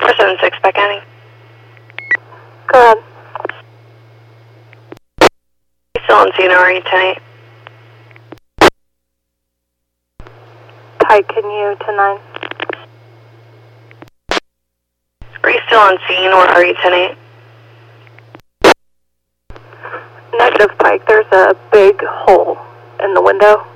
476 Beck County. Go ahead. Still on scene, or are you 10-8? Pike, can you 10-9? Are you still on scene, or are you 10-8? Negative, Pike. There's a big hole in the window.